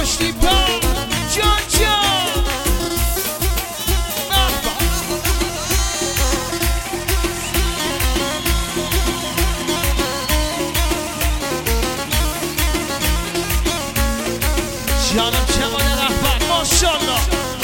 پشتی پا جان جان جانم کمال رهبر ماشالله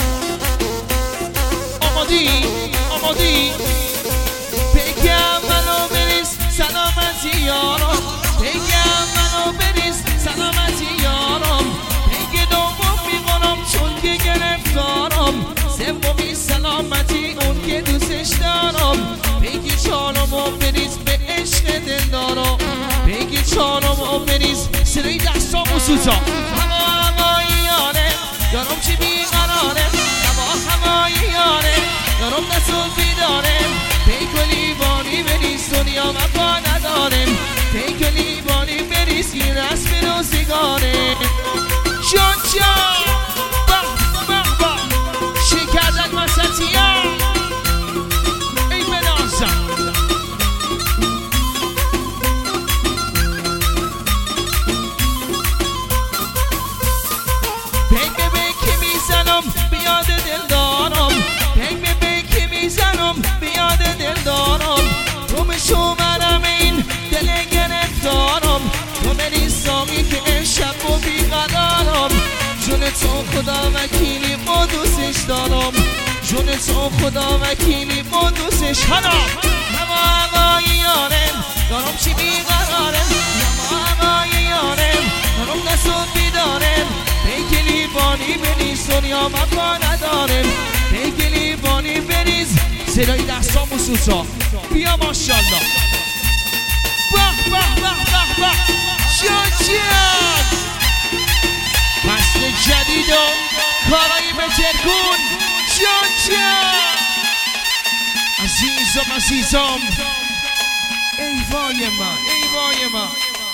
آمادی بگم منو بریز سلامتی یارم بگم منو بریز سلامتی یارم بگه دوم میکنم چون که گرفتارم سومی سلامتی اون که دوستش دارم بگی چهارمو بریز به عشق دل دارم بگی چهارمو بریز سری دستامو سوزا هوایی یاره یارم چی بیقراره هوایی یاره یارم دستون بیدارم پیکلی بانی بریز دنیا وفا ندارم پیکلی بانی بریز این رسم روزگاره جان جان بخ شکردن وسطیان ای بنازم پنگ به که میزنم بیاد دل دارم پنگ به که میزنم بیاد دل دارم تو مشومرم این دل گرفتارم تو بری ساقی که شب و بیقرارم جون تو خدا وکیلی ما دوستش دارم جون تو خدا وکیلی ما دوستش هوایی یارم دارم چی بیقرارم هوایی یارم دارم دستون بیدارم پیکلی بانی بریز دنیا وفا ندارم پیکلی بانی بریز صدای دستامو سوزا بیا ماشالله بخ جان فصل جدید و کارایی به ترکون جان عزیزم ای وای من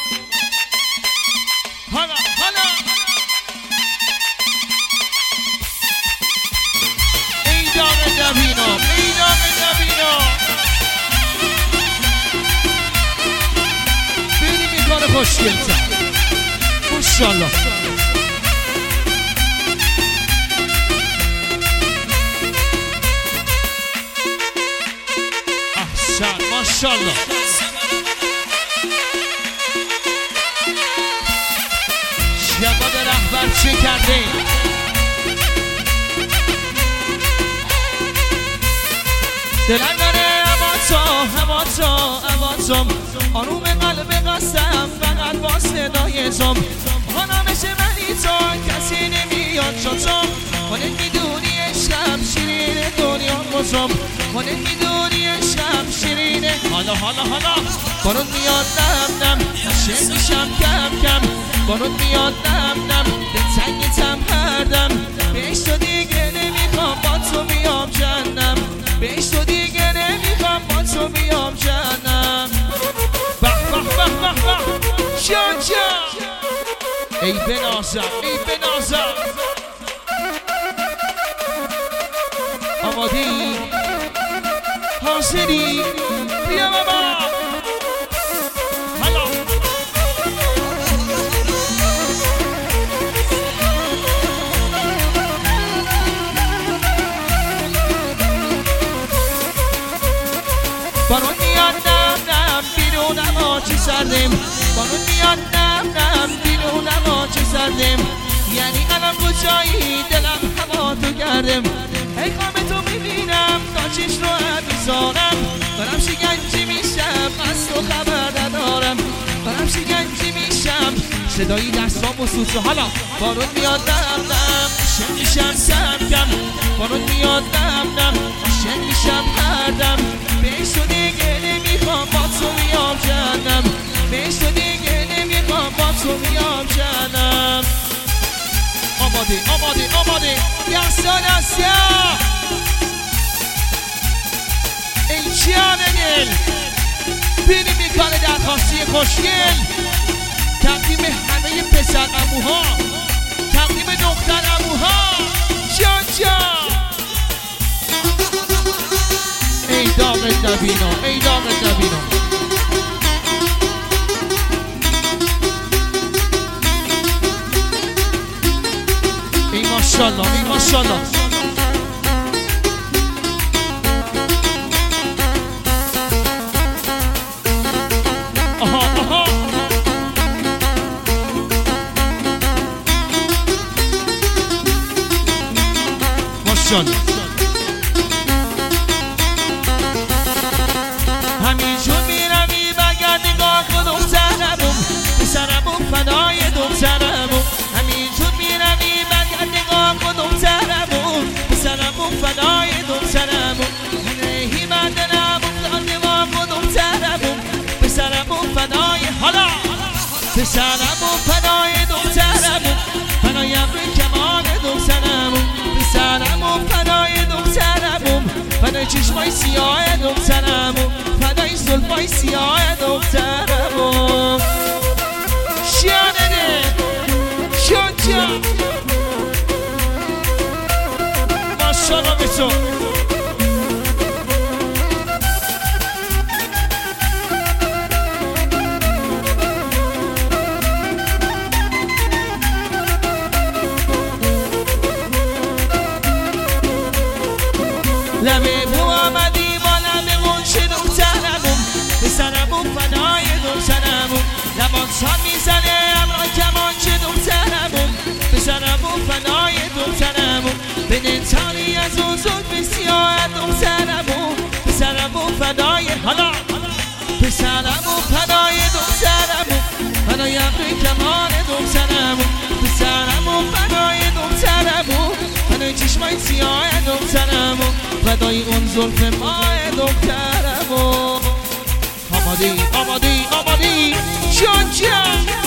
حالا ای داغ دبینم ببینیم این کار خوشگلتر ماشالله احسن ماشالله جواد رهبر چه کرده دلم داره اما تو آروم قلب قصدم فقط با صدای تو حالا مثل منی تو کسی نمیاد چطور خودت میدونی عشقم شیرین دنیا بزم خودت میدونی عشقم شیرینه حالا بارون میاد نم عاشق میشم کم بارون میاد نم به تنگیتم هر دم بهش تو دیگه نمیخوام با تو بیام جهنم بهش تو دیگه نمیخوام با تو بیام جهنم بخ جان ای بنازم آمادی حاضری بیا بابا بارون میاد نم بیرون چه سردم بارون میاد نم بیرون چه سردم یعنی الان کجایی دلم هوا تو کردم ای قام تو میبینم تا چش رو میزارم دارم شکنجی میشم از تو خبر ندارم دارم شکنجی میشم صدایی دستامو سوزه حالا بارون میاد نم شن میشم کم بارون میاد نم شن میشم هر دم بهش تو دیگه نمیخوام با تو بیام جهنم بهش تو دیگه نمیخوام با تو بیام جهنم آماده دستا ای جان دل بینیم این کار درخواستی خوشگل تقدیم همه پسر عموها تقدیم دختر عموها جان ای داغ نبینا ماشاءالله ای ماشاءالله. آها آها ماشاءالله. همینجور میروی بگرد نگاه کن دخترمون پسرمون فدای دخترمون. همینجور میروی بگرد نگاه کن دخترمون پسرمون فدای دخترمون. هنهی من دلمون داد نگاه کن دخترمون پسرمون فدای حالا پسرمون فدای دخترمون فدایم روی کمان دخترمون پسرمون فدای دخترمون فدای چشمای سیاه دخترمون فدای زلفای سیاه دخترمون. شیانه شانجا ماشاءالله به تو. لبه بو آمدی با لبه منشه دخترمون پسرمون فدای دخترمون. لباسان میزنه امرا کمانچه دخترمون پسرمون فدای دخترمون. به دلتانی از اون زلف سیاه دخترمون پسرمون فدای حالا پسرمون فدای دخترمون فدای امروی کمان دخترمون پسرمون فدای دخترمون فدای چشمای سیاه دخترمون فدای اون زلف ماه دخترمون. آمادی آمادی آمادی شانجا